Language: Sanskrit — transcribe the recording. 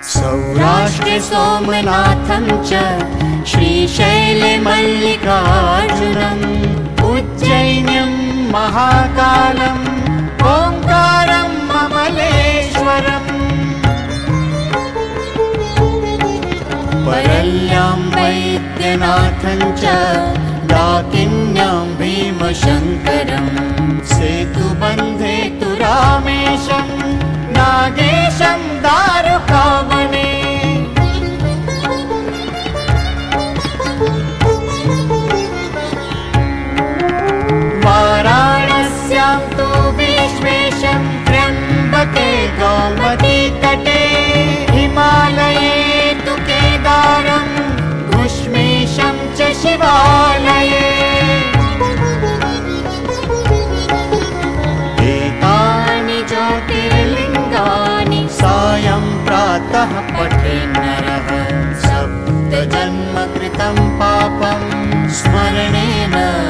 सौराष्ट्रे सोमनाथं च श्रीशैले मल्लिकार्जुनम् उज्जैन्यं महाकालम् ओंकारं ममलेश्वरम् परल्यां वैद्यनाथं च डाकिन्यां भीमशङ्करम् सेतुबन्धे तु रामेशं नागेशं दारुकावने वाराणस्यां तु विश्वेशं त्र्यम्बके गोमती तटे हिमालये तु केदारं घुष्मेशं च शिवालये एतानि ज्योतिर्लिङ्गानि सायं प्रातः पठेन्नरः सप्तजन्म कृतं पापं स्मरणेन